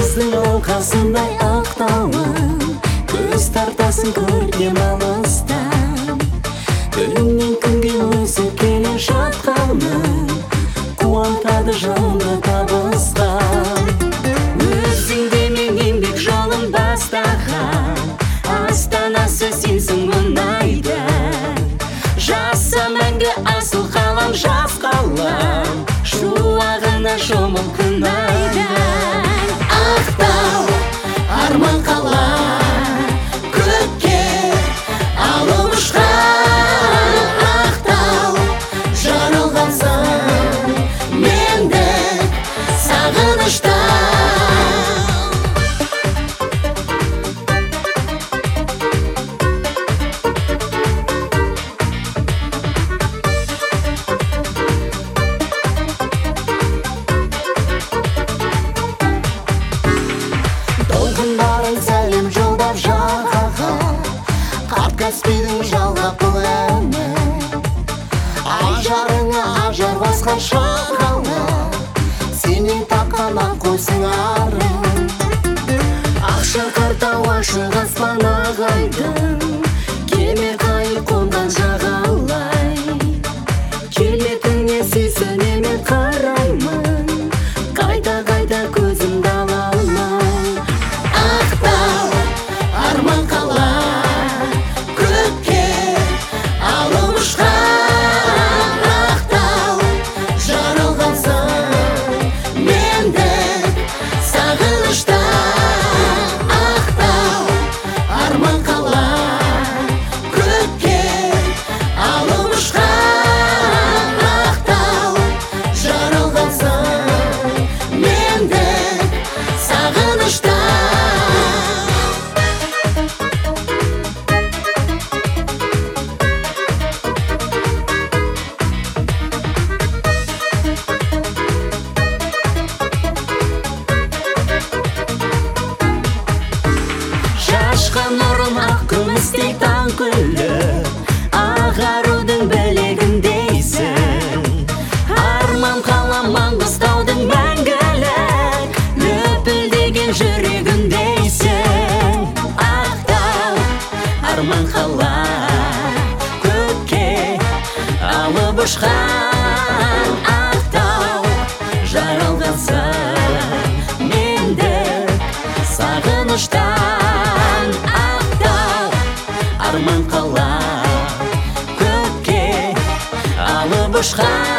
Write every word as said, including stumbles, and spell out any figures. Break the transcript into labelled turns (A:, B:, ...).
A: Күздің алқасындай ақтауын, көз тартасын көркем алыстан. Күннен күнге өсіп келе жатқаның, қуантады жанды табысқан. Өзіңде мен еңбек жолын бастаған, астанасы сенсің мұнайда. Жаса мәңгі асыл қалам, жас қалам, шуағына шомыл күн айдан. Ақтау, арман қала, көкке алып ұшқан. Ақтау, жаралғансың мендік сағыныштан. Толқындарын сәлем жолдап жағаға, қарт Каспийдің жалғап бұл әні. Ажарыңа ажар басқан шағала, сенен тапқан ақ қойсың арын. Ақшақар тау ашық аспан ағайдың, кеме қайық қонған жағалай. Келетіңе сүйсіне мен қараймын, қайта-қайта көзімді ала алмай. Ақтау, арман қала, көкке алып ұшқан. Ақтау, жаралғансың мендік сағыныштан. Ақтау, арман қала, көкке алып ұшқан. Ақтау, жаралғансың мендік сағыныштан. Шашқан нұрын ақ күмістей таң күлі, ағарудың білегіндейсің. Арман қала Маңғыстаудың мәңгілік, лүпілдеген жүрегіндейсің. Ақтау, арман қала, көкке алып ұшқан. Ақтау, жаралғансың мендік сағыныштан. Ақтау, арман қала, көкке алып ұшқан.